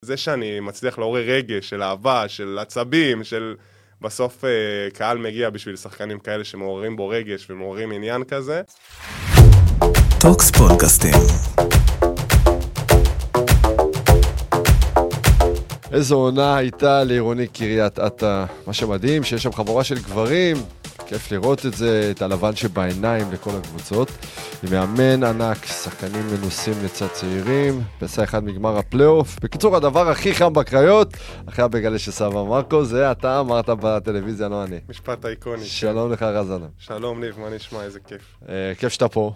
זה שאני מצליח לעורר רגש של אהבה, של עצבים, של בסוף קהל מגיע בשביל שחקנים כאלה שמעוררים בו רגש ומעוררים עניין כזה. טוקס פודקאסטים. איזו עונה הייתה לעירוני קריית אתא. מה שמדהים שיש שם חבורה של גברים, כיף לראות את זה, את הלבן שבעיניים לכל הקבוצות. עם מאמן ענק, שחקנים מנוסים לצד צעירים, פסע אחד מגמר הפלייאוף. בקיצור, הדבר הכי חם בקריות, אחרי הבגלה של סבא מרקו, זה אתה אמרת בטלוויזיה, לא אני. משפט אייקוני. שלום לך רז אדם. שלום ניב, מה נשמע? איזה כיף. כיף שאתה פה.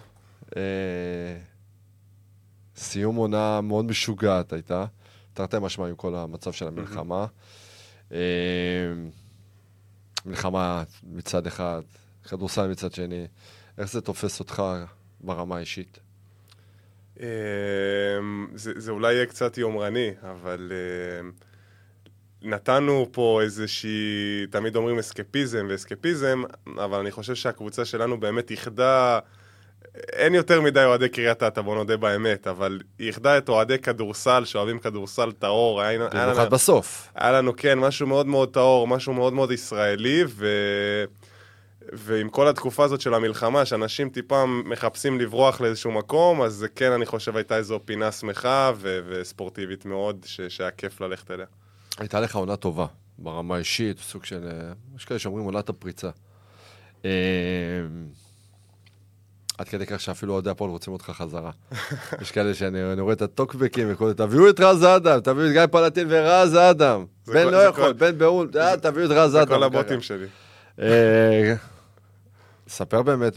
סיום עונה מאוד משוגעת הייתה. תרתי משמע עם כל המצב של המלחמה. מלחמה מצד אחד, כדורסל מצד שני. איך זה תופס אותך ברמה האישית? זה אולי יהיה קצת יומרני, אבל נתנו פה איזושהי, תמיד אומרים אסקפיזם ואסקפיזם, אבל אני חושב שהקבוצה שלנו באמת יחדה, אין יותר מדי אוהדי קריית אתא, בוא נודה באמת, אבל היא יחדה את אוהדי כדורסל, שאוהבים כדורסל טהור. במיוחד בסוף. היה לנו, כן, משהו מאוד מאוד טהור, משהו מאוד מאוד ישראלי, ועם כל התקופה הזאת של המלחמה, שאנשים טיפה מחפשים לברוח לאיזשהו מקום, אז כן, אני חושב, הייתה איזו פינה שמחה וספורטיבית מאוד, שהיה כיף ללכת אליה. הייתה לך עונה טובה, ברמה האישית, סוג של, יש כאלה שאומרים עונת הפריצה. עד כדי כך שאפילו אוהדי הפועל רוצים אותך חזרה. יש כאלה שאני רואה את הטוקבקים וכל, תביאו את רז אדם, תביאו את גיא פלטין ורז אדם. בן לא יכול, בן באול, תביאו את רז אדם. זה כל הבוטים שלי. ספר באמת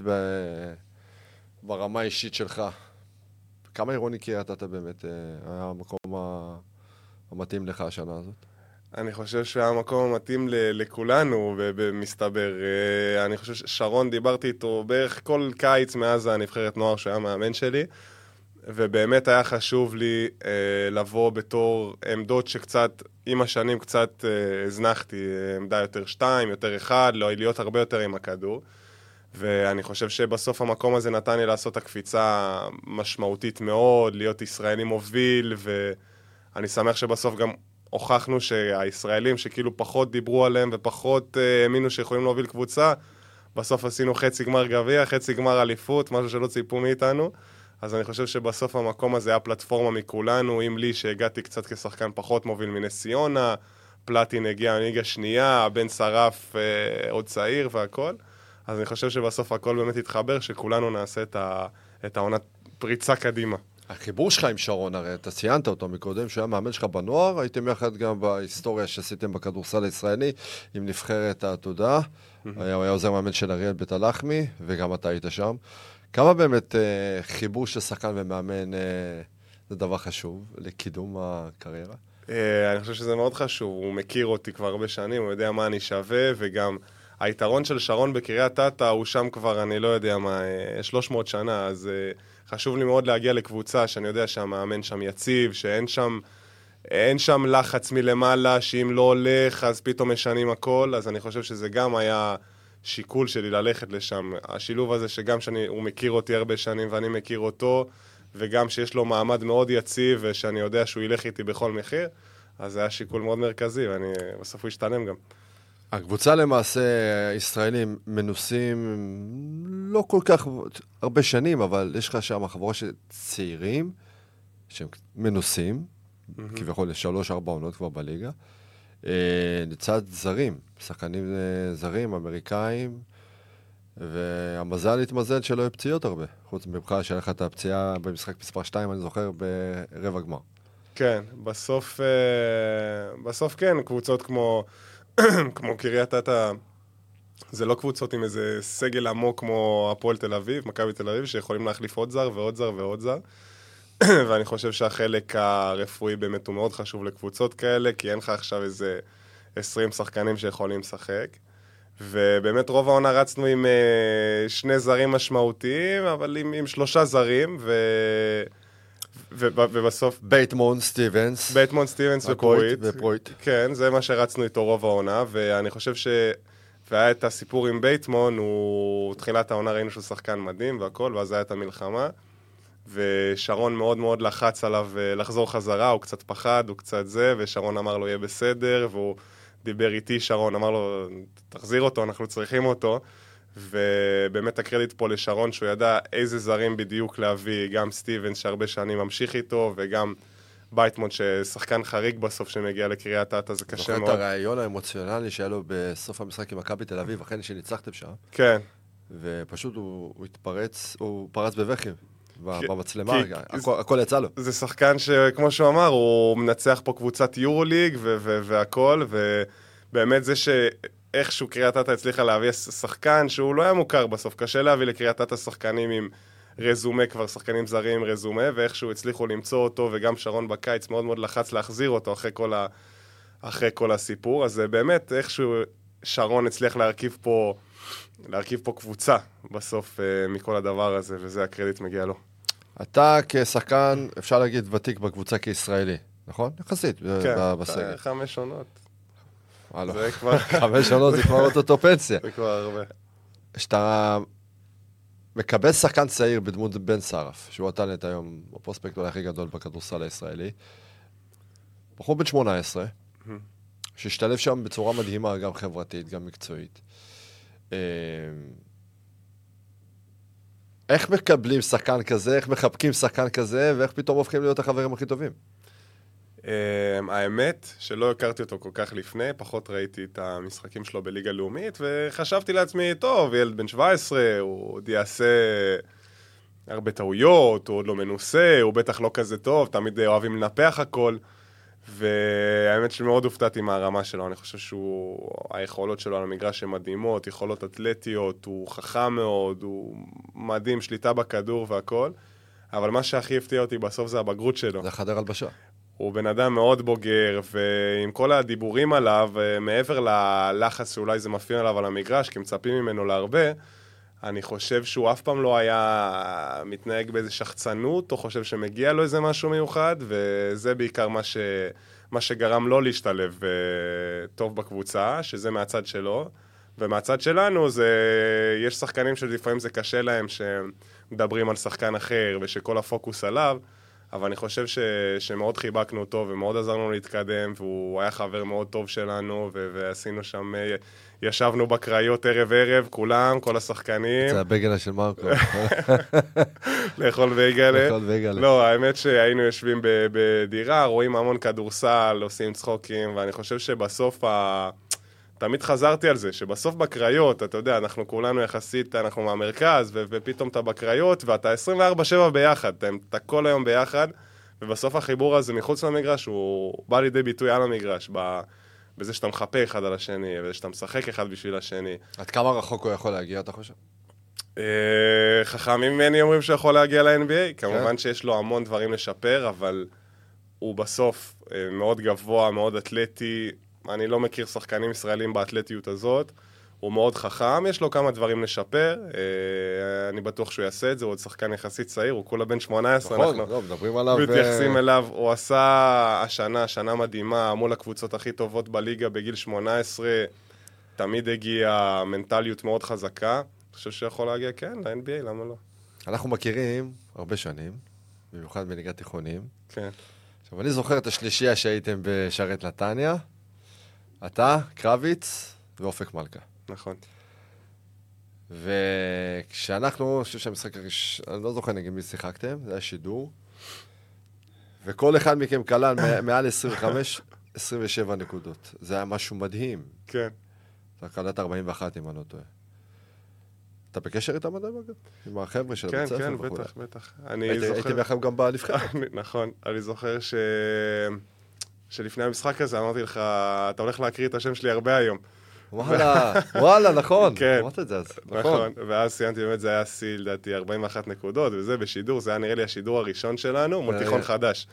ברמה האישית שלך, כמה עירוני קריית אתא באמת היה המקום המתאים לך השנה הזאת? אני חושב שהיה המקום המתאים לכולנו, במסתבר. אני חושב ששרון, דיברתי איתו בערך כל קיץ מאז הנבחרת נוער שהיה מאמן שלי, ובאמת היה חשוב לי לבוא בתור עמדות שקצת, עם השנים קצת הזנחתי, עמדה יותר 2, יותר 1, להיות הרבה יותר עם הכדור. ואני חושב שבסוף המקום הזה נתן לי לעשות הקפיצה משמעותית מאוד, להיות ישראלי מוביל, ואני שמח שבסוף גם הוכחנו שהישראלים שכאילו פחות דיברו עליהם ופחות האמינו שיכולים להוביל קבוצה, בסוף עשינו חצי גמר גביע, חצי גמר אליפות, משהו שלא ציפו מאיתנו. אז אני חושב שבסוף המקום הזה היה פלטפורמה מכולנו, עם לי שהגעתי קצת כשחקן פחות מוביל מנס ציונה, פלטין הגיע מליגה שנייה, בן שרף עוד צעיר והכל. אז אני חושב שבסוף הכל באמת התחבר, שכולנו נעשה את העונת פריצה קדימה. החיבור שלך עם שרון, הרי אתה ציינת אותו מקודם, שהוא היה מאמן שלך בנוער, הייתם יחד גם בהיסטוריה שעשיתם בכדורסל הישראלי, עם נבחרת העתודה, היה עוזר מאמן של אריאל בית הלחמי, וגם אתה היית שם. כמה באמת חיבור של שחקן ומאמן זה דבר חשוב לקידום הקריירה? אני חושב שזה מאוד חשוב, הוא מכיר אותי כבר הרבה שנים, הוא יודע מה אני שווה, וגם היתרון של שרון בקריית אתא הוא שם כבר, אני לא יודע מה, 300 שנה, אז חשוב לי מאוד להגיע לקבוצה שאני יודע שהמאמן שם יציב, שאין שם לחץ מלמעלה, שאם לא הולך אז פתאום משנים הכל, אז אני חושב שזה גם היה שיקול שלי ללכת לשם. השילוב הזה שגם הוא מכיר אותי הרבה שנים ואני מכיר אותו, וגם שיש לו מעמד מאוד יציב ושאני יודע שהוא ילך איתי בכל מחיר, אז זה היה שיקול מאוד מרכזי, ואני בסוף הוא השתלם גם. הקבוצה למעשה, ישראלים מנוסים לא כל כך הרבה שנים, אבל יש לך שם חבורה של צעירים שהם מנוסים, כביכול 3-4 עונות כבר בליגה, לצד זרים, שחקנים זרים, אמריקאים, והמזל התמזל שלא יהיו פציעות הרבה, חוץ מבחירה שהיה לך את הפציעה במשחק מספר 2, אני זוכר, ברבע גמר. כן, בסוף כן, קבוצות כמו קריית אתא, זה לא קבוצות עם איזה סגל עמוק כמו הפועל תל אביב, מכבי תל אביב, שיכולים להחליף עוד זר ועוד זר ועוד זר. ואני חושב שהחלק הרפואי באמת הוא מאוד חשוב לקבוצות כאלה, כי אין לך עכשיו איזה 20 שחקנים שיכולים לשחק. ובאמת רוב העונה רצנו עם 2 זרים משמעותיים, אבל עם 3 זרים, ובסוף בייטמון, סטיבנס ופרויט. כן, זה מה שרצנו איתו רוב העונה, ואני חושב והיה את הסיפור עם בייטמון, תחילת העונה ראינו שהוא שחקן מדהים והכל, ואז היה את המלחמה, ושרון מאוד מאוד לחץ עליו לחזור חזרה, הוא קצת פחד, הוא קצת זה, ושרון אמר לו, יהיה בסדר, והוא דיבר איתי, שרון אמר לו, תחזיר אותו, אנחנו צריכים אותו, ובאמת הקרדיט פה לשרון, שהוא ידע איזה זרים בדיוק להביא, גם סטיבנס שהרבה שנים ממשיך איתו, וגם בייטמונד ששחקן חריג בסוף שמגיע לקריית אתא, זה קשה מאוד. זוכר את הרעיון האמוציונלי שהיה לו בסוף המשחק עם מכבי תל אביב, אחרי שניצחתם שם. כן. ופשוט הוא התפרץ, הוא פרץ בבכי. במצלמה, הכל יצא לו. זה שחקן שכמו שהוא אמר, הוא מנצח פה קבוצת יורוליג והכל, ובאמת זה שאיכשהו קריית אתא הצליחה להביא שחקן שהוא לא היה מוכר בסוף, קשה להביא לקריית אתא שחקנים עם רזומה, כבר שחקנים זרים עם רזומה, ואיכשהו הצליחו למצוא אותו, וגם שרון בקיץ מאוד מאוד לחץ להחזיר אותו אחרי כל הסיפור, אז באמת איכשהו שרון הצליח להרכיב פה קבוצה בסוף מכל הדבר הזה, וזה הקרדיט מגיע לו. אתה כשחקן, אפשר להגיד, ותיק בקבוצה כישראלי, נכון? יחסית, בסגל. 5 עונות. זה כבר... 5 עונות זה כבר אותו פנסיה. זה כבר הרבה. שאתה מקבל שחקן צעיר בדמות בן שרף, שהוא הטלנט היום, הפרוספקט הכי גדול בכדורסל הישראלי, בחור בן 18, שהשתלב שם בצורה מדהימה, גם חברתית, גם מקצועית. איך מקבלים שחקן כזה, איך מחבקים שחקן כזה, ואיך פתאום הופכים להיות החברים הכי טובים? האמת שלא הכרתי אותו כל כך לפני, פחות ראיתי את המשחקים שלו בליגה לאומית, וחשבתי לעצמי, טוב, ילד בן 17, הוא עוד יעשה הרבה טעויות, הוא עוד לא מנוסה, הוא בטח לא כזה טוב, תמיד אוהבים לנפח הכל, והאמת שמאוד הופתעתי מהרמה שלו, אני חושב היכולות שלו על המגרש הן מדהימות, יכולות אתלטיות, הוא חכם מאוד, הוא מדהים, שליטה בכדור והכל, אבל מה שהכי הפתיע אותי בסוף זה הבגרות שלו. זה חדר הלבשה. הוא בן אדם מאוד בוגר, ועם כל הדיבורים עליו, מעבר ללחץ שאולי זה מפעיל עליו על המגרש, כי מצפים ממנו להרבה, אני חושב שהוא אף פעם לא היה מתנהג באיזה שחצנות, או חושב שמגיע לו איזה משהו מיוחד, וזה בעיקר מה שגרם לו להשתלב טוב בקבוצה, שזה מהצד שלו, ומהצד שלנו יש שחקנים שלפעמים זה קשה להם, שמדברים על שחקן אחר, ושכל הפוקוס עליו, אבל אני חושב שמאוד חיבקנו אותו, ומאוד עזרנו להתקדם, והוא היה חבר מאוד טוב שלנו, ועשינו שם, ישבנו בקריות ערב, כולם, כל השחקנים. זה הבגלה של מרקו. לאכול בגלה. לאכול בגלה. לא, האמת שהיינו יושבים בדירה, רואים המון כדורסל, עושים צחוקים, ואני חושב שבסוף תמיד חזרתי על זה, שבסוף בקריות, אתה יודע, אנחנו כולנו יחסית, אנחנו מהמרכז, ופתאום אתה בקריות, ואתה 24/7 ביחד, אתה כל היום ביחד, ובסוף החיבור הזה מחוץ למגרש, הוא בא לידי ביטוי על המגרש, בזה שאתה מחפה אחד על השני, וזה שאתה משחק אחד בשביל השני. עד כמה רחוק הוא יכול להגיע, אתה חושב? חכמים ממני אומרים שיכול להגיע ל-NBA, כמובן שיש לו המון דברים לשפר, אבל הוא בסוף מאוד גבוה, מאוד אתלטי, אני לא מכיר שחקנים ישראלים באתלטיות הזאת, הוא מאוד חכם, יש לו כמה דברים לשפר, אני בטוח שהוא יעשה את זה, הוא עוד שחקן יחסית צעיר, הוא כולה בן 18, נכון, אנחנו מדברים עליו, מתייחסים אליו, הוא עשה שנה מדהימה, מול הקבוצות הכי טובות בליגה בגיל 18, תמיד הגיע מנטליות מאוד חזקה, אני חושב שיכול להגיע, כן, ל-NBA, למה לא? אנחנו מכירים הרבה שנים, במיוחד בליגת תיכונים. כן. עכשיו, אני זוכר את השלישייה שהייתם בשרת נתניה, אתה, קרביץ ואופק מלכה. נכון. וכשאנחנו, אני חושב שהמשחק אני לא זוכר נגד מי שיחקתם, זה היה שידור, וכל אחד מכם כלל מעל 27 נקודות. זה היה משהו מדהים. כן. אתה קלט 41 אם אני לא טועה. אתה בקשר איתם עדיין, אגב? עם החבר'ה של הבית ספר? כן, בטח. הייתי ביחד גם בנבחרת. נכון, אני זוכר שלפני המשחק הזה אמרתי לך, אתה הולך להקריא את השם שלי הרבה היום. וואלה, נכון. כן. אמרת את זה אז. נכון, ואז סיימתי באמת, זה היה שיא, לדעתי, 41 נקודות, וזה בשידור, זה היה נראה לי השידור הראשון שלנו, מול תיכון חדש.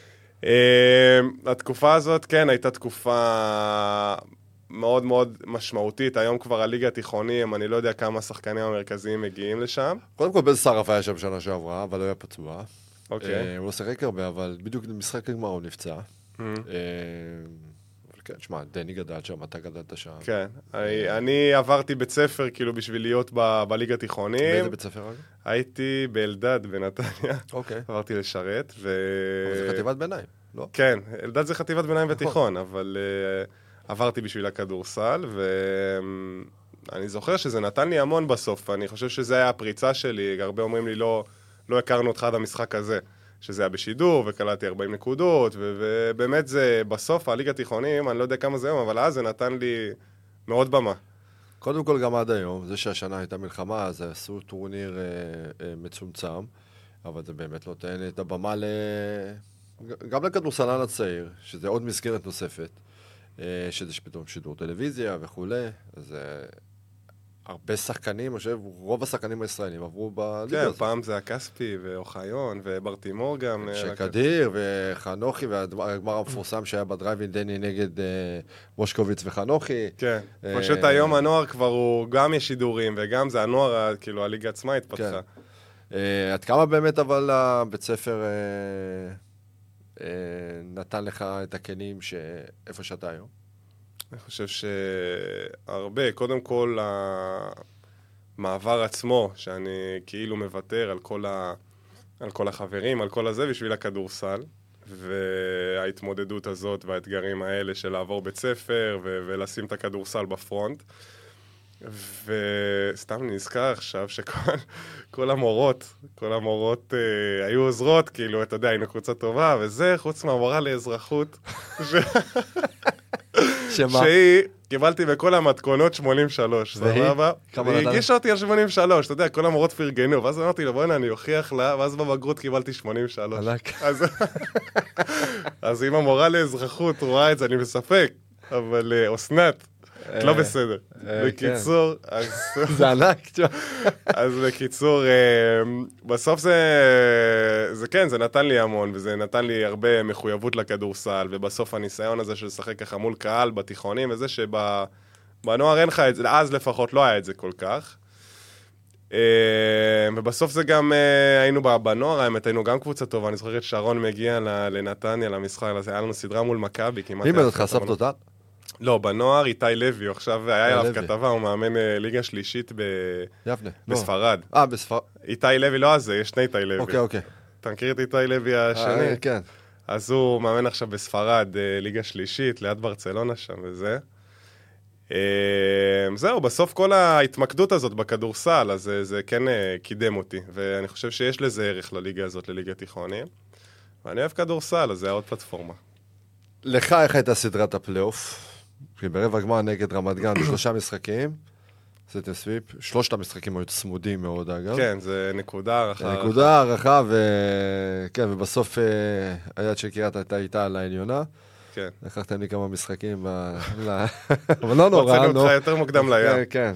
התקופה הזאת, כן, הייתה תקופה מאוד מאוד משמעותית, היום כבר הליגה התיכונים, אני לא יודע כמה שחקנים המרכזיים מגיעים לשם. קודם כל בן שרף היה שם שנה שעברה, אבל לא היה פצוע. אוקיי. הוא לא שיחק הרבה, אבל בדיוק במשחק לגמר הוא נפצע. אבל כן, תשמע, דני גדל שם, אתה גדלת שם. כן, אני עברתי בית ספר כאילו בשביל להיות בליגה תיכונים. באיזה בית ספר? הייתי באלדד בנתניה. אוקיי. עברתי לשרת, אבל זה חטיבת ביניים, לא? כן, אלדד זה חטיבת ביניים ותיכון, אבל עברתי בשביל הכדורסל, ואני זוכר שזה נתן לי המון בסוף. אני חושב שזה היה הפריצה שלי. הרבה אומרים לי, לא הכרנו אותך עד המשחק הזה. שזה היה בשידור, וקלעתי 40 נקודות, ובאמת זה בסוף, הליגה תיכונים, אני לא יודע כמה זה היום, אבל אז זה נתן לי מאוד במה. קודם כל גם עד היום, זה שהשנה הייתה מלחמה, אז עשו טורניר מצומצם, אבל זה באמת נותן את הבמה גם לכדורסלן הצעיר, שזה עוד מסגרת נוספת, שזה פתאום שידור טלוויזיה וכולי, אז הרבה שחקנים, אני חושב, רוב השחקנים הישראלים עברו בליגה הזאת. כן, פעם זה הכספי ואוחיון וברטימור גם. שקדיר וחנוכי, והגמר המפורסם שהיה בדרייבין דני נגד מושקוביץ וחנוכי. כן, פשוט היום הנוער כבר הוא גם יש שידורים, וגם זה הנוער, כאילו הליגה עצמה התפתחה. עד כמה באמת אבל הבית ספר נתן לך את הכלים איפה שאתה היום? אני חושב שהרבה, קודם כל המעבר עצמו, שאני כאילו מוותר על כל החברים, על כל הזה בשביל הכדורסל, וההתמודדות הזאת והאתגרים האלה של לעבור בית ספר ולשים את הכדורסל בפרונט. וסתם נזכר עכשיו שכל המורות היו עוזרות, כאילו, אתה יודע, היינו קבוצה טובה, וזה חוץ מהמורה לאזרחות. שהיא, קיבלתי בכל המתכונות 83, סבבה? והיא הגישה אותי על 83, אתה יודע, כל המורות פרגנו, ואז אמרתי לו, בוא'נה, אני אוכיח לה, ואז בבגרות קיבלתי 83. אז אם המורה לאזרחות רואה את זה, אני מספק, אבל אסנת, לא בסדר. בקיצור, זה ענק. אז בקיצור, בסוף זה כן, זה נתן לי המון, וזה נתן לי הרבה מחויבות לכדורסל, ובסוף הניסיון הזה של לשחק ככה מול קהל בתיכונים, וזה שבנוער אין לך את זה, אז לפחות לא היה את זה כל כך. ובסוף זה גם, היינו בנוער, האמת, היינו גם קבוצה טובה, אני זוכר את שרון מגיע לנתניה, למשחק, היה לנו סדרה מול מכבי, כמעט... מי מזאת חשפת אותה? לא, בנוער איתי לוי, עכשיו היה עליו כתבה, הוא מאמן ליגה שלישית בספרד. בספרד. איתי לוי, לא הזה, יש שני איתי לוי. אוקיי. אתה מכיר את איתי לוי השני? כן. אז הוא מאמן עכשיו בספרד, ליגה שלישית, ליד ברצלונה שם וזה. זהו, בסוף כל ההתמקדות הזאת בכדורסל, אז זה כן קידם אותי, ואני חושב שיש לזה ערך לליגה הזאת, לליגה תיכונים. ואני אוהב כדורסל, אז זה היה עוד פלטפורמה. לך איך הייתה סדרת הפלייאוף? ברבע גמר נגד רמת גן, 3 משחקים, עשיתם סוויפ, 3 המשחקים היו צמודים מאוד אגב. כן, זה נקודה הערכה. נקודה הערכה, וכן, ובסוף היד של קריית הייתה איתה על העליונה. כן. לקחתם לי כמה משחקים, אבל לא נורא. הוצאנו אותך יותר מוקדם לים. כן.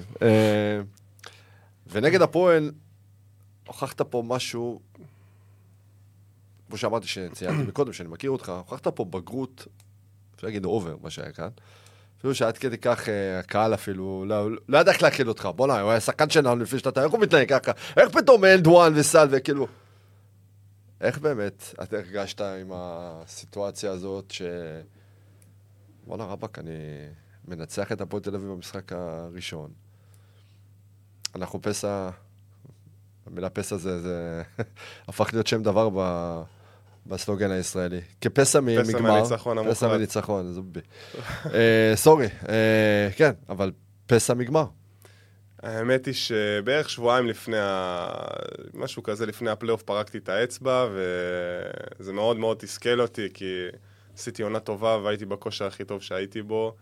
ונגד הפועל, הוכחת פה משהו, כמו שאמרתי שציינתי מקודם, שאני מכיר אותך, הוכחת פה בגרות, אפשר להגיד אובר, מה שהיה כאן. אפילו שעד כדי כך הקהל אפילו, לא ידע איך להכיל אותך. בוא'נה, הוא היה שחקן שלנו לפני שנתיים, איך הוא מתנהג ככה? איך פתאום אין דואן וסל וכאילו... איך באמת את הרגשת עם הסיטואציה הזאת וואלה רבק, אני מנצח את הפועל תל אביב במשחק הראשון. אנחנו פסע, המילה פסע זה הפך להיות שם דבר בסלוגן הישראלי. כפסע מגמר. פסע מניצחון המוחלט. פסע מניצחון, זובי. סורי, כן, אבל פסע מגמר. האמת היא שבערך שבועיים לפני, משהו כזה לפני הפלייאוף פרקתי את האצבע, וזה מאוד מאוד תסכל אותי, כי עשיתי עונה טובה והייתי בכושר הכי טוב שהייתי בו,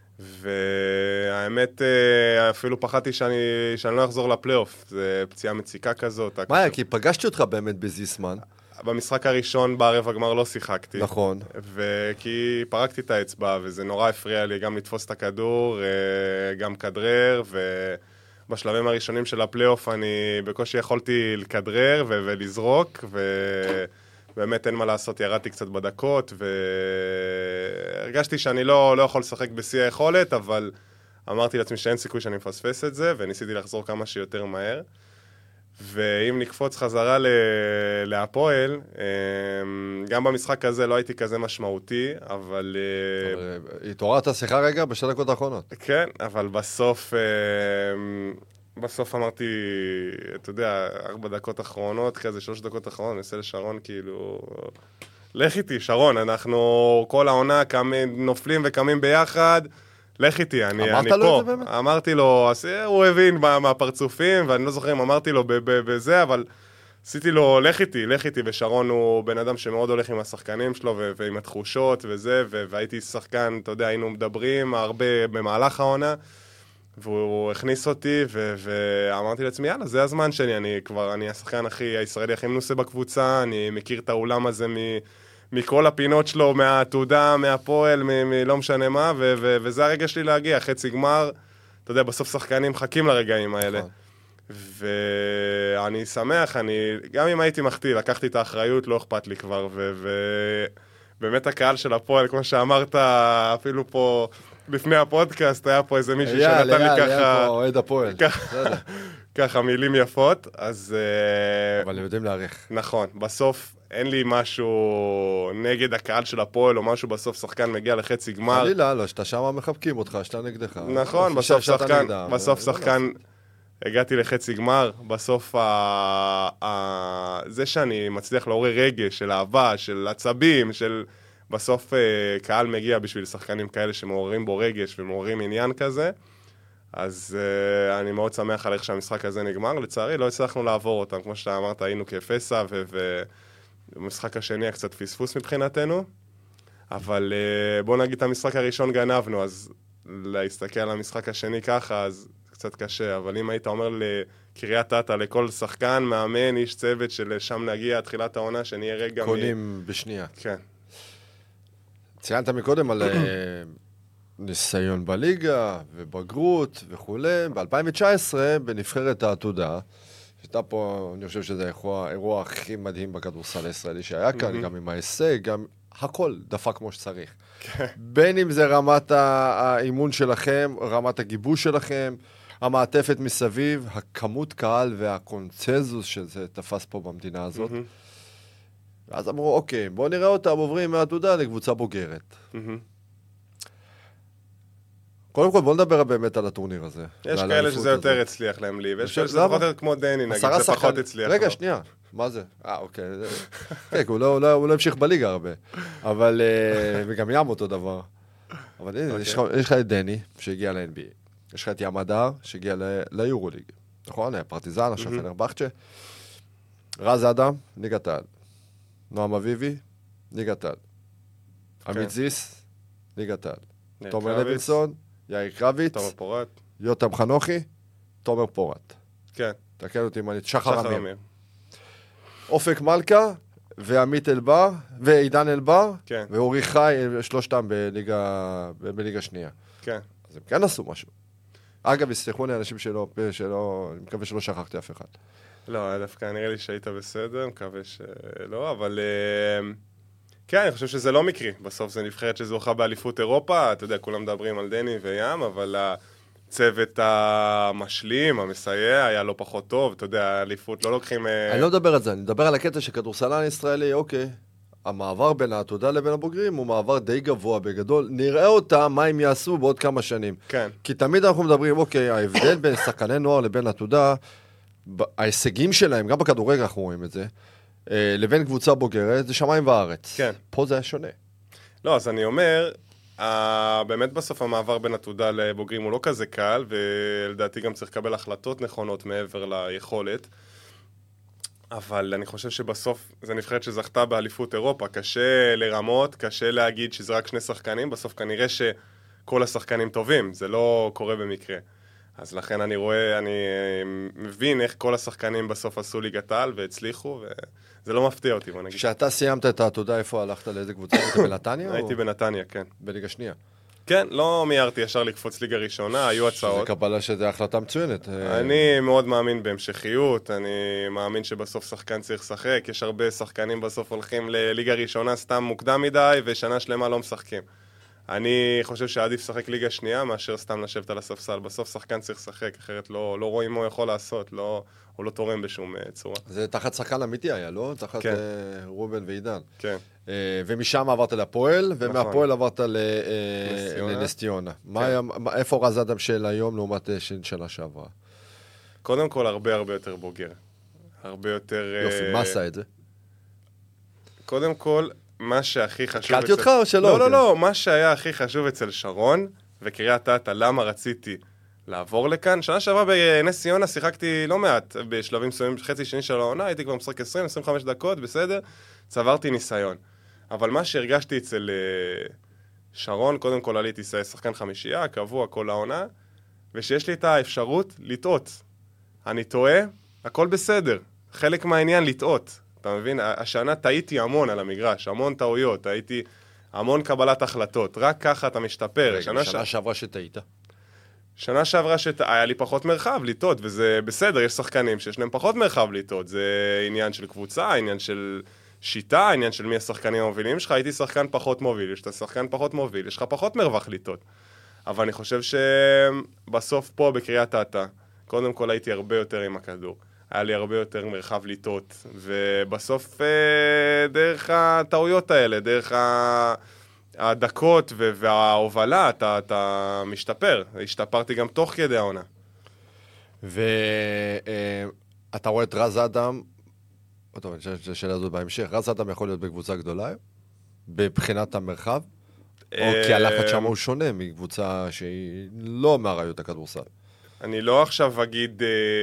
והאמת אפילו פחדתי שאני לא אחזור לפלייאוף, זה פציעה מציקה כזאת. מה היה? כי פגשתי אותך באמת בזיסמן. במשחק הראשון בערב הגמר לא שיחקתי. נכון. וכי פרקתי את האצבע, וזה נורא הפריע לי גם לתפוס את הכדור, גם כדרר, בשלבים הראשונים של הפלייאוף אני בקושי יכולתי לכדרר ולזרוק, ובאמת אין מה לעשות, ירדתי קצת בדקות, והרגשתי שאני לא יכול לשחק בשיא היכולת, אבל אמרתי לעצמי שאין סיכוי שאני מפספס את זה, וניסיתי לחזור כמה שיותר מהר. ואם נקפוץ חזרה להפועל, גם במשחק הזה לא הייתי כזה משמעותי, אבל... התעוררת שיחה רגע בשתי דקות האחרונות. כן, אבל בסוף אמרתי, אתה יודע, 4 דקות אחרונות, כזה 3 דקות אחרונות, אני אעשה לשרון כאילו... לך איתי, שרון, אנחנו כל העונה נופלים וקמים ביחד, לך איתי, אני פה. אמרת לו את זה באמת? אמרתי לו, הוא הבין מהפרצופים, ואני לא זוכר אם אמרתי לו בזה, אבל עשיתי לו, לך איתי, ושרון הוא בן אדם שמאוד הולך עם השחקנים שלו, ועם התחושות וזה, והייתי שחקן, אתה יודע, היינו מדברים הרבה במהלך העונה, והוא הכניס אותי, ואמרתי לעצמי, יאללה, זה הזמן שלי, אני השחקן הישראלי הכי מנוסה בקבוצה, אני מכיר את האולם הזה מכל הפינות שלו, מהעתודה, מהפועל, לא משנה מה, וזה הרגע שלי להגיע, חצי גמר, אתה יודע, בסוף שחקנים מחכים לרגעים האלה. ואני שמח, גם אם הייתי מחטיא, לקחתי את האחריות, לא אכפת לי כבר, ובאמת הקהל של הפועל, כמו שאמרת, אפילו פה לפני הפודקאסט, היה פה איזה מישהו שנתן לי ככה... היה פה אוהד הפועל. ככה מילים יפות, אז... אבל הם יודעים להעריך. נכון, בסוף אין לי משהו נגד הקהל של הפועל, או משהו בסוף שחקן מגיע לחצי גמר. חלילה, לא, שאתה שם מחבקים אותך, שאתה נגדך. נכון, בסוף שחקן, הגעתי לחצי גמר, בסוף זה שאני מצליח לעורר רגש של אהבה, של עצבים, בסוף קהל מגיע בשביל שחקנים כאלה שמעוררים בו רגש ומעוררים עניין כזה, אז אני מאוד שמח על איך שהמשחק הזה נגמר. לצערי, לא הצלחנו לעבור אותם. כמו שאתה אמרת, היינו כפסע, ובמשחק השני היה קצת פספוס מבחינתנו. אבל בוא נגיד את המשחק הראשון גנבנו, אז להסתכל על המשחק השני ככה, אז קצת קשה. אבל אם היית אומר לקריית אתא, לכל שחקן, מאמן, איש צוות שלשם נגיע, תחילת העונה, שנהיה רגע... קונים בשנייה. כן. ציינת מקודם על... ניסיון בליגה ובגרות וכו'. ב-2019, בנבחרת העתודה, שהייתה פה, אני חושב שזה האירוע הכי מדהים בכדורסל הישראלי שהיה כאן, גם עם ההישג, גם הכל דפק כמו שצריך. בין אם זה רמת האימון שלכם, רמת הגיבוש שלכם, המעטפת מסביב, הכמות קהל והקונצנזוס שזה תפס פה במדינה הזאת. ואז אמרו, אוקיי, בואו נראה אותם עוברים מהעתודה לקבוצה בוגרת. קודם כל, בוא נדבר באמת על הטורניר הזה. יש כאלה שזה יותר הצליח להם לי, ויש שזה פחות כמו דני, נגיד, זה פחות הצליח. רגע, שנייה, מה זה? אוקיי. כן, הוא לא המשיך בליגה הרבה, אבל, וגם ים אותו דבר. אבל הנה, יש לך את דני, שהגיע ל-NBA. יש לך את ים הדר, שהגיע ליורוליג. נכון? פרטיזן, עכשיו פנרבחצ'ה. רז אדם, ליגת העל. נועם אביבי, ליגת העל. עמית זיס, ליגת העל. תומר לוינסון, יאיר קרביץ, תומר פורט, יותם חנוכי, תומר פורט. כן. תקן אותי אם אני... שחר אמיר. אופק מלכה ועמית אלבר ועידן אלבר, כן. ואורי חי, שלושתם בליגה שנייה. כן. אז הם כן עשו משהו. אגב, יסלחו לי אנשים שלא, אני מקווה שלא שכחתי אף אחד. לא, דווקא נראה לי שהיית בסדר, מקווה שלא, אבל... כן, אני חושב שזה לא מקרי. בסוף זה נבחרת שזוכה באליפות אירופה, אתה יודע, כולם מדברים על דני וים, אבל הצוות המשלים, המסייע, היה לא פחות טוב, אתה יודע, האליפות לא לוקחים... אני לא מדבר על זה, אני מדבר על הקטע שכדורסלן ישראלי, אוקיי, המעבר בין העתודה לבין הבוגרים הוא מעבר די גבוה בגדול, נראה אותם מה הם יעשו בעוד כמה שנים. כן. כי תמיד אנחנו מדברים, אוקיי, ההבדל בין שחקני נוער לבין עתודה, ההישגים שלהם, גם בכדורגל אנחנו רואים את זה, לבין קבוצה בוגרת, זה שמיים וארץ. כן. פה זה היה שונה. לא, אז אני אומר, באמת בסוף המעבר בין עתודה לבוגרים הוא לא כזה קל, ולדעתי גם צריך לקבל החלטות נכונות מעבר ליכולת. אבל אני חושב שבסוף זה נבחרת שזכתה באליפות אירופה. קשה לרמות, קשה להגיד שזה רק 2 שחקנים, בסוף כנראה שכל השחקנים טובים, זה לא קורה במקרה. אז לכן אני רואה, אני מבין איך כל השחקנים בסוף עשו ליגת העל והצליחו, וזה לא מפתיע אותי, בוא נגיד. כשאתה סיימת את העתודה, איפה הלכת לאיזה קבוצה? היית בנתניה? הייתי בנתניה, כן. בליגה שנייה? כן, לא מיירתי ישר לקפוץ ליגה ראשונה, היו הצעות. זה קבלה שזה החלטה מצוינת. אני מאוד מאמין בהמשכיות, אני מאמין שבסוף שחקן צריך לשחק, יש הרבה שחקנים בסוף הולכים לליגה ראשונה סתם מוקדם מדי, ושנה שלמה לא משחקים. אני חושב שעדיף לשחק ליגה שנייה, מאשר סתם לשבת על הספסל. בסוף שחקן צריך לשחק, אחרת לא רואים מה הוא יכול לעשות, הוא לא תורם בשום צורה. זה תחת שחקן אמיתי היה, לא? תחת כן. רובן ועידן. כן. ומשם עברת לפועל, ומהפועל עברת לנסטיונה. איפה רז אדם של היום לעומת של שנה שעברה? קודם כל, הרבה יותר בוגר. הרבה יותר... יופי, מה עשה את זה? קודם כל, מה שהכי חשוב... קלתי אותך או שלא? לא, מה שהיה הכי חשוב אצל שרון, וקריית אתא, למה רציתי לעבור לכאן? שנה שעברה בנס ציונה שיחקתי לא מעט, בשלבים מסוימים, חצי שני של העונה, הייתי כבר משחק 20-25 דקות, בסדר, צברתי ניסיון. אבל מה שהרגשתי אצל שרון, קודם כל עליתי שחקן חמישייה, קבוע כל העונה, ושיש לי את האפשרות לטעות. אני טועה, הכל בסדר. חלק מהעניין לטעות. אתה מבין? השנה טעיתי המון על המגרש, המון טעויות, טעיתי המון קבלת החלטות. רק ככה אתה משתפר. שנה שעברה שטעית. שנה שעברה היה לי פחות מרחב לטעות, וזה בסדר, יש שחקנים שיש להם פחות מרחב לטעות. זה עניין של קבוצה, עניין של שיטה, עניין של מי השחקנים המובילים שלך. הייתי שחקן פחות מוביל, יש את השחקן פחות מוביל, יש לך פחות מרווח לטעות. אבל אני חושב שבסוף פה בקריית אתא, קודם כל הייתי הרבה יותר עם הכדור. היה לי הרבה יותר מרחב לטעות, ובסוף דרך הטעויות האלה, דרך הדקות וההובלה, אתה משתפר. השתפרתי גם תוך כדי העונה. ואתה רואה את רז אדם, טוב, אני חושב שהשאלה הזאת בהמשך, רז אדם יכול להיות בקבוצה גדולה, בבחינת המרחב, או כי הלחץ שם הוא שונה מקבוצה שהיא לא מהראיות הכדורסל. אני לא עכשיו אגיד,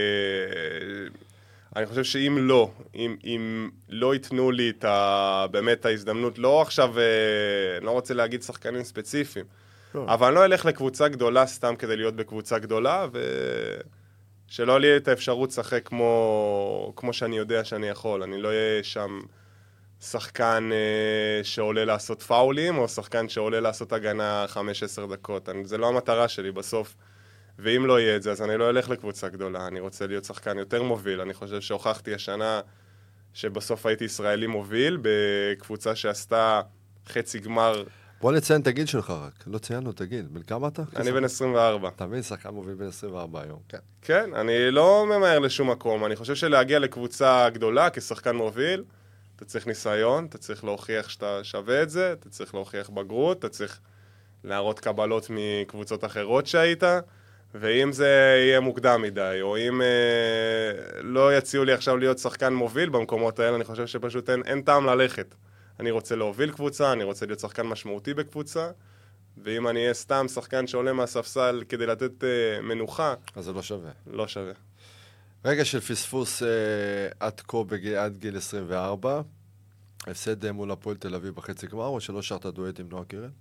אני חושב שאם לא, אם לא ייתנו לי באמת ההזדמנות, לא עכשיו, אני לא רוצה להגיד שחקנים ספציפיים, אבל אני לא אלך לקבוצה גדולה סתם כדי להיות בקבוצה גדולה, ושלא לי את האפשרות לשחק כמו שאני יודע שאני יכול. אני לא אהיה שם שחקן שעולה לעשות פאולים, או שחקן שעולה לעשות הגנה 5-10 דקות. זה לא המטרה שלי בסוף. ואם לא יהיה את זה, אז אני לא אלך לקבוצה גדולה. אני רוצה להיות שחקן יותר מוביל. אני חושב שהוכחתי השנה שבסוף הייתי ישראלי מוביל, בקבוצה שעשתה חצי גמר. בוא נציין את הגיל שלך רק. לא ציינו את הגיל. בן כמה אתה? אני בן 24. אתה מבין, שחקן מוביל בן 24 היום. כן. כן, אני לא ממהר לשום מקום. אני חושב שלהגיע לקבוצה גדולה כשחקן מוביל, אתה צריך ניסיון, אתה צריך להוכיח שאתה שווה את זה, אתה צריך להוכיח בגרות, אתה צריך להראות קבלות מקבוצות אחרות שהיית. ואם זה יהיה מוקדם מדי, או אם לא יציעו לי עכשיו להיות שחקן מוביל במקומות האלה, אני חושב שפשוט אין טעם ללכת. אני רוצה להוביל קבוצה, אני רוצה להיות שחקן משמעותי בקבוצה, ואם אני אהיה סתם שחקן שעולה מהספסל כדי לתת מנוחה, אז זה לא שווה. לא שווה. רגע של פספוס עד כה עד גיל 24, הפסד מול הפועל תל אביב בחצי גמר, או שלא שרת דואט עם נועה קירל?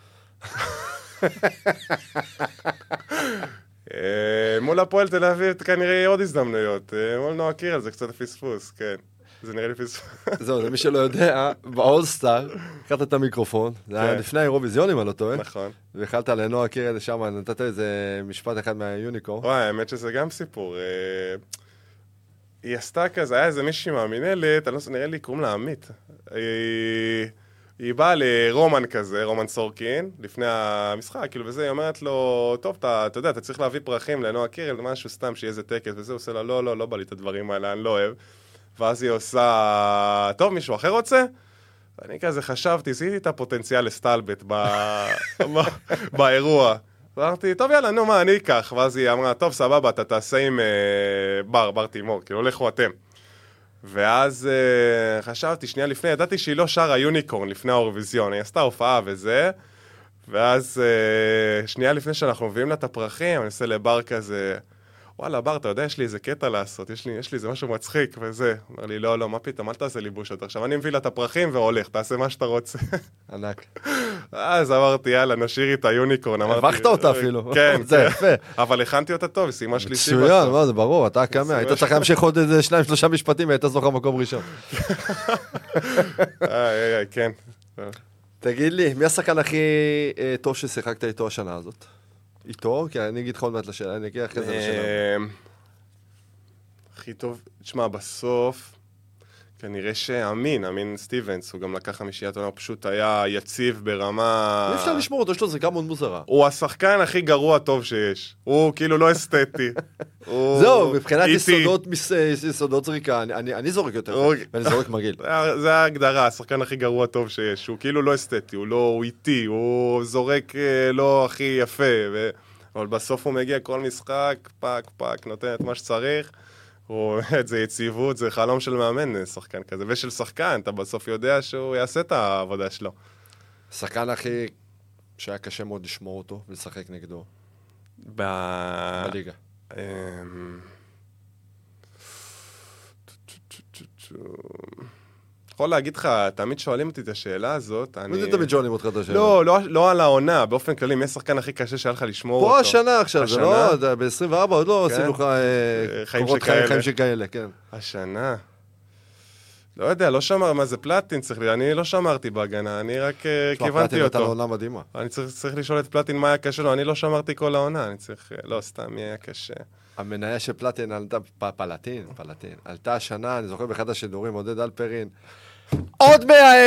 מול הפועל תל אביב כנראה יהיה עוד הזדמנויות. מול נועה קירל זה קצת פספוס, כן. זה נראה לי פספוס. זהו, זה מי שלא יודע, באולסטאר, קחת את המיקרופון, זה היה לפני האירוויזיון אם אני לא טועה. נכון. והחלת לנועה קירל שם, נתת איזה משפט אחד מהיוניקור. וואי, האמת שזה גם סיפור. היא עשתה כזה, היה איזה מישהי מהמינהלת, אני לא יודע, נראה לי קוראים לה עמית. היא באה לרומן כזה, רומן סורקין, לפני המשחק, כאילו, וזה, היא אומרת לו, טוב, אתה יודע, אתה צריך להביא פרחים לנועה קירל, משהו סתם, שיהיה איזה טקס, וזה, הוא עושה לה, לא בא לי את הדברים האלה, אני לא אוהב. ואז היא עושה, טוב, מישהו אחר רוצה? ואני כזה חשבתי, זיהיתי את הפוטנציאל לסטלבט באירוע. אמרתי, טוב, יאללה, נו, מה, אני אקח. ואז היא אמרה, טוב, סבבה, אתה תעשה עם בר תימור, כאילו, לכו אתם. ואז חשבתי, שנייה לפני, ידעתי שהיא לא שרה יוניקורן לפני האירוויזיון, היא עשתה הופעה וזה, ואז שנייה לפני שאנחנו מביאים לה את הפרחים, אני עושה לבר כזה, וואלה, בר, אתה יודע, יש לי איזה קטע לעשות, יש לי איזה משהו מצחיק וזה. אומר לי, לא, מה פתאום, אל תעשה לי בושות. עכשיו אני מביא לה את הפרחים והולך, תעשה מה שאתה רוצה. ענק. אז אמרתי, יאללה, נשאיר את היוניקורן. הבחת אותה אפילו. כן, זה יפה. אבל הכנתי אותה טוב, סיימה שלישי בסוף. מצוין, מה, זה ברור, אתה קמה, היית צריך להמשיך עוד איזה 2-3 משפטים, היית זוכר מקום ראשון. כן. תגיד לי, מי השחקן הכי טוב ששיחקת איתו השנה הזאת? איתו? כי אני אגיד לך עוד מעט לשאלה, אני אגיד אחרי זה לשאלה. הכי טוב, תשמע, בסוף, כנראה אמין סטיבנס, הוא גם לקח חמישיית עונה, הוא פשוט היה יציב ברמה... אי אפשר לשמור אותו, יש לו זריקה מאוד מוזרה. הוא השחקן הכי גרוע טוב שיש. הוא כאילו לא אסתטי. זהו, מבחינת יסודות זריקה, אני זורק יותר, ואני זורק מגעיל. זה ההגדרה, השחקן הכי גרוע טוב שיש. הוא כאילו לא אסתטי, הוא איטי, הוא זורק לא הכי יפה, אבל בסוף הוא מגיע כל משחק, פק, נותן את מה שצריך. זה יציבות, זה חלום של מאמן, שחקן כזה, ושל שחקן, אתה בסוף יודע שהוא יעשה את העבודה שלו. שחקן הכי שהיה קשה מאוד לשמור אותו ולשחק נגדו. בליגה. יכול להגיד לך, תמיד שואלים אותי את השאלה הזאת. זה תמיד שואלים אותך את השאלה. לא על העונה, באופן כללי, מי השחקן הכי קשה שהיה לך לשמור אותו? פה השנה עכשיו, זה לא, ב-24 עוד לא עשינו לך חיים שכאלה, כן. השנה. לא יודע, לא שמר מה זה פלטין, אני לא שמרתי בהגנה, אני רק כיוונתי פלטין הייתה אותו. לעונה מדהימה. אני צריך לשאול את פלטין מה היה קשה לו, אני לא שמרתי כל העונה, אני צריך, לא, סתם, מי היה קשה. המניה של פלטין עלתה, פלטין, עלתה השנה, אני זוכר באחד השידורים, עודד אלפרין, עוד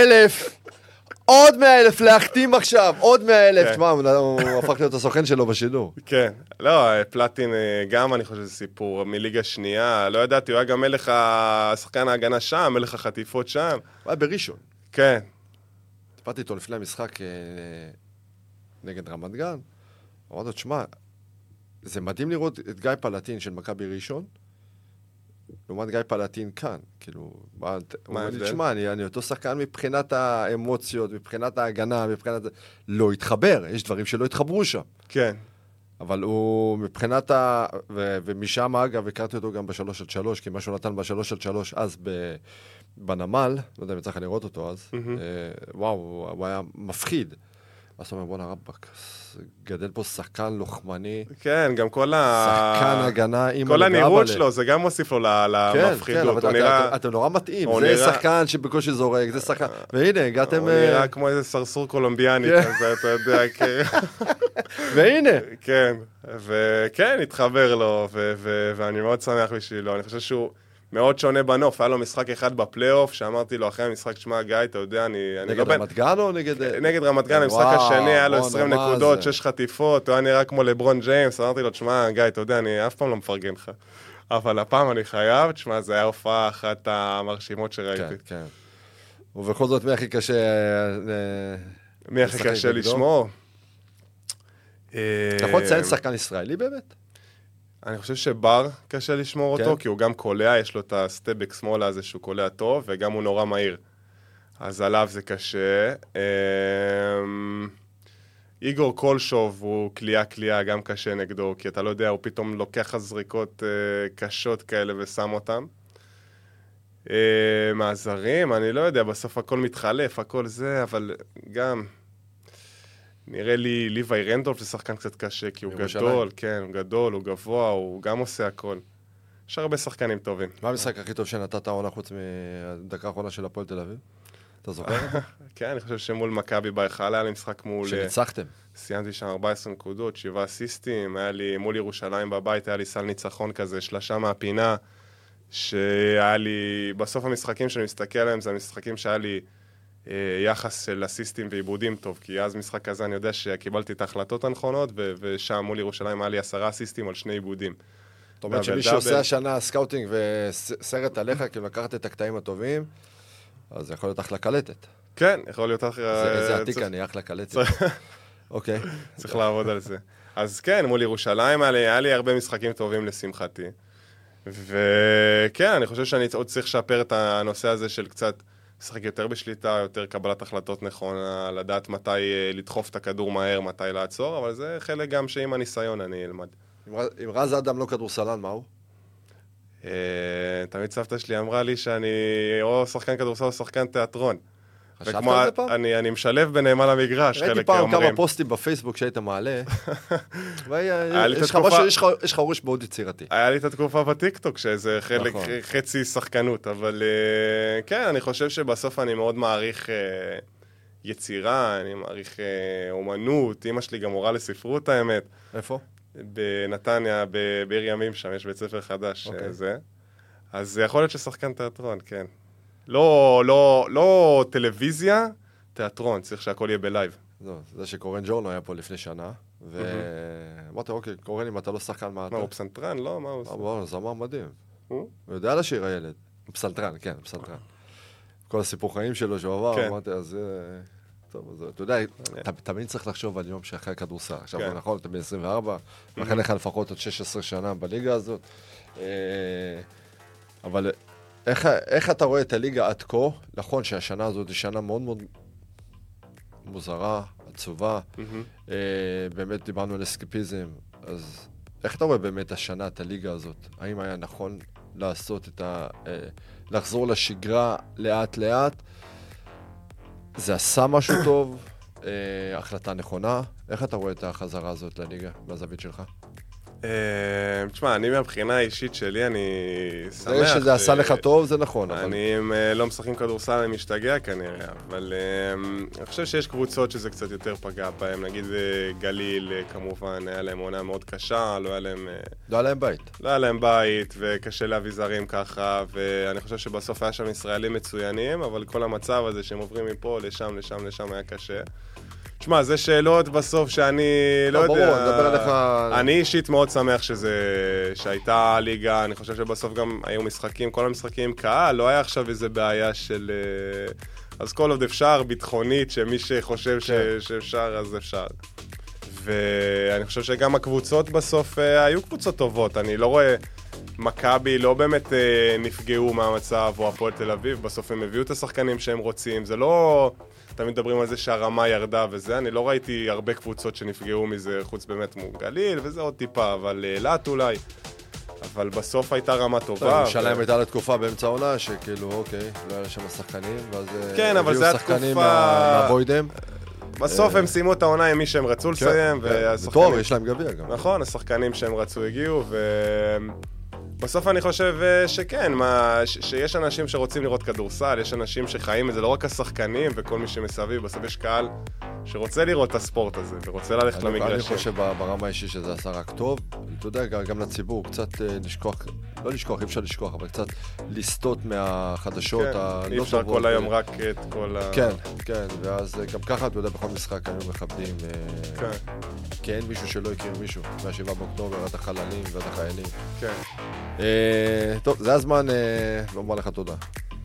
100,000 להחתים עכשיו, עוד 100,000, תשמע, הוא הפך להיות הסוכן שלו בשידור. כן, לא, פלטין גם אני חושב שזה סיפור מליגה שנייה, לא ידעתי, הוא היה גם מלך השחקן ההגנה שם, מלך החטיפות שם. הוא היה בראשון. כן. טיפלתי איתו לפני המשחק נגד רמת גן, אמרתי לו, תשמע, זה מדהים לראות את גיא פלטין של מכבי ראשון, לעומת גיא פלטין כאן, כאילו, מה ההבדל? תשמע, אני אותו שחקן מבחינת האמוציות, מבחינת ההגנה, מבחינת... לא התחבר, יש דברים שלא התחברו שם. כן. אבל הוא מבחינת ומשם אגב, הכרתי אותו גם ב3-3, כי מה שהוא נתן ב3-3 אז בנמל, לא יודע אם יצא לך לראות אותו אז, וואו, הוא היה מפחיד. אז הוא אומר, בוא נרבק, גדל פה שחקן לוחמני. כן, גם שחקן הגנה עם... כל הנראות שלו, זה גם מוסיף לו למפחידות. כן, אבל אתה נורא מתאים. זה שחקן שבקושי זורק, זה שחקן... והנה, הגעתם... הוא נראה כמו איזה סרסור קולומביאני כזה, אתה יודע. והנה. כן, וכן, התחבר לו, ואני מאוד שמח בשבילו. אני חושב שהוא... מאוד שונה בנוף, היה לו משחק אחד בפלייאוף, שאמרתי לו אחרי המשחק, שמה גיא, אתה יודע, נגד רמת גן או נגד... נגד רמת גן, המשחק השני, היה לו 20 נקודות, 6 חטיפות, הוא היה נראה כמו לברון ג'יימס, אמרתי לו, תשמע, גיא, אתה יודע, אני אף פעם לא מפרגן לך. אבל הפעם אני חייב, תשמע, זה היה הופעה אחת המרשימות שראיתי. כן, כן. ובכל זאת, מי הכי קשה... מי הכי קשה לשמור? אתה יכול לציין שחקן ישראלי באמת? אני חושב שבר קשה לשמור אותו, כי הוא גם קולע, יש לו את הסטבק שמאלה הזה שהוא קולע טוב, וגם הוא נורא מהיר. אז עליו זה קשה. איגור קולשוב הוא קליעה גם קשה נגדו, כי אתה לא יודע, הוא פתאום לוקח זריקות קשות כאלה ושם אותם. מהזרים, אני לא יודע, בסוף הכל מתחלף, הכל זה, אבל גם... נראה לי ליווי רנדולף זה שחקן קצת קשה, כי הוא גדול, כן, הוא גדול, הוא גבוה, הוא גם עושה הכל. יש הרבה שחקנים טובים. מה המשחק הכי טוב שנתת העונה חוץ מהדקה האחרונה של הפועל תל אביב? אתה זוכר את זה? כן, אני חושב שמול מכבי בהיכל היה לי משחק מול... שניצחתם. סיימתי שם 14 נקודות, 7 אסיסטים, היה לי מול ירושלים בבית, היה לי סל ניצחון כזה, שלשה מהפינה, שהיה לי... בסוף המשחקים שאני מסתכל עליהם, זה המשחקים שהיה לי... יחס של אסיסטים ועיבודים טוב, כי אז משחק כזה אני יודע שקיבלתי את ההחלטות הנכונות, ושם מול ירושלים היה לי 10 אסיסטים על 2 עיבודים. זאת אומרת שמי שעושה השנה סקאוטינג וסרט עליך, כי לקחת את הקטעים הטובים, אז זה יכול להיות אחלה קלטת. כן, יכול להיות אחלה... איזה עתיק אני, אחלה קלטת. אוקיי. צריך לעבוד על זה. אז כן, מול ירושלים היה לי הרבה משחקים טובים לשמחתי. וכן, אני חושב שאני עוד צריך לשפר את הנושא הזה של קצת... לשחק יותר בשליטה, יותר קבלת החלטות נכונה, לדעת מתי לדחוף את הכדור מהר, מתי לעצור, אבל זה חלק גם שעם הניסיון אני אלמד. אם רז אדם לא כדורסלן, מה הוא? תמיד סבתא שלי אמרה לי שאני או שחקן כדורסל או שחקן תיאטרון. חשבת על זה פעם? אני משלב ביניהם על המגרש, חלק אומרים. ראיתי פעם כמה פוסטים בפייסבוק שהיית מעלה, יש לך ראש מאוד יצירתי. היה לי את התקופה בטיקטוק, שזה חצי שחקנות, אבל כן, אני חושב שבסוף אני מאוד מעריך יצירה, אני מעריך אומנות, אמא שלי גם מורה לספרות האמת. איפה? בנתניה, בעיר ימים שם, יש בית ספר חדש, אז זה יכול להיות ששחקן תיאטרון, כן. לא טלוויזיה, תיאטרון, צריך שהכל יהיה בלייב. זה שקורן ג'ורנו היה פה לפני שנה, ואמרתי, אוקיי, קורן, אם אתה לא שחקן, מה אתה? מה, הוא פסנתרן? לא, מה הוא עושה? הוא זמר מדהים. הוא יודע לשיר הילד. הוא פסנתרן, כן, פסנתרן. כל הסיפור חיים שלו שהוא עבר, אמרתי, אז טוב, אתה יודע, תמיד צריך לחשוב על יום שאחרי הכדורסל. עכשיו, נכון, אתה ב-24, מאחל לך לפחות עוד 16 שנה בליגה הזאת. אבל איך אתה רואה את הליגה עד כה? נכון שהשנה הזאת היא שנה מאוד מאוד מוזרה, עצובה. באמת דיברנו על אסקפיזם. אז איך אתה רואה באמת השנה, את הליגה הזאת? האם היה נכון לעשות לחזור לשגרה לאט לאט? זה עשה משהו טוב, החלטה נכונה. איך אתה רואה את החזרה הזאת לליגה, מהזווית שלך? תשמע, אני מהבחינה האישית שלי, אני שמח. זה שזה עשה לך טוב, זה נכון. אני לא משחקים כדורסל, אני משתגע כנראה, אבל אני חושב שיש קבוצות שזה קצת יותר פגע בהם. נגיד גליל, כמובן, היה להם עונה מאוד קשה, לא היה להם בית. לא היה להם בית, וקשה להביא זרים ככה, ואני חושב שבסוף היה שם ישראלים מצוינים, אבל כל המצב הזה שהם עוברים מפה, לשם היה קשה. תשמע, זה שאלות בסוף שאני לא יודע. ברור, נדבר עליך. אני אישית מאוד שמח שהייתה ליגה, אני חושב שבסוף גם היו משחקים, כל המשחקים קהל, לא היה עכשיו איזה בעיה של... אז כל עוד אפשר, ביטחונית, שמי שחושב שאפשר, אז אפשר. ואני חושב שגם הקבוצות בסוף היו קבוצות טובות, אני לא רואה... מכבי לא באמת נפגעו מהמצב, או הפועל תל אביב, בסוף הם הביאו את השחקנים שהם רוצים, זה לא... תמיד מדברים על זה שהרמה ירדה וזה, אני לא ראיתי הרבה קבוצות שנפגעו מזה, חוץ באמת גליל, וזה עוד טיפה, אבל אילת אולי. אבל בסוף הייתה רמה טובה. ירושלים הייתה לתקופה באמצע העונה, שכאילו, אוקיי, לא היה שם שחקנים, ואז כן, אבל זה שחקנים מהבוידם. בסוף הם סיימו את העונה עם מי שהם רצו לסיים, טוב, יש להם גביע גם. נכון, השחקנים שהם רצו הגיעו, בסוף אני חושב שכן, שיש אנשים שרוצים לראות כדורסל, יש אנשים שחיים את זה, לא רק השחקנים וכל מי שמסביב, בסוף יש קהל שרוצה לראות את הספורט הזה, ורוצה ללכת למגרשים. אני חושב ברמה האישית שזה עשה רק טוב, אתה יודע, גם לציבור, קצת לשכוח, לא לשכוח, אי אפשר לשכוח, אבל קצת לסטות מהחדשות הלא טובות. אי אפשר כל היום רק את כל ה... כן, כן, ואז גם ככה, אתה יודע, בכל משחק היו מכבדים, כי אין מישהו שלא הכיר מישהו, מה7 באוקטובר, עד החללים ועד החיילים. כן. טוב, זה הזמן לומר לך תודה.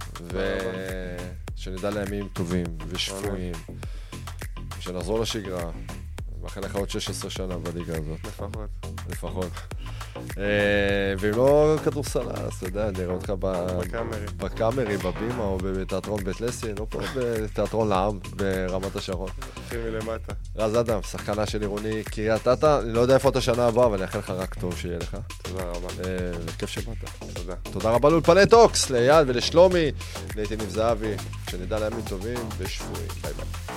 ושנדע לימים טובים ושפויים. שנחזור לשגרה. מאחל לך עוד 16 שנה בליגה הזאת. לפחות. ואם לא כדורסל, אז אתה יודע, נראה אותך בקאמרי, בבימה, או בתיאטרון בית לסין, או פה בתיאטרון לעם ברמת השרון. נתחיל מלמטה. רז אדם, שחקנה של עירוני קריית אתא. אני לא יודע איפה אתה שנה הבאה, אבל אני אאחל לך רק טוב שיהיה לך. תודה רבה. וכיף שבאת. תודה. תודה רבה לאולפני טוקס, לאייל ולשלומי, לאיתי ניב זהבי, שנדע לימים טובים ושפויים. ביי ביי.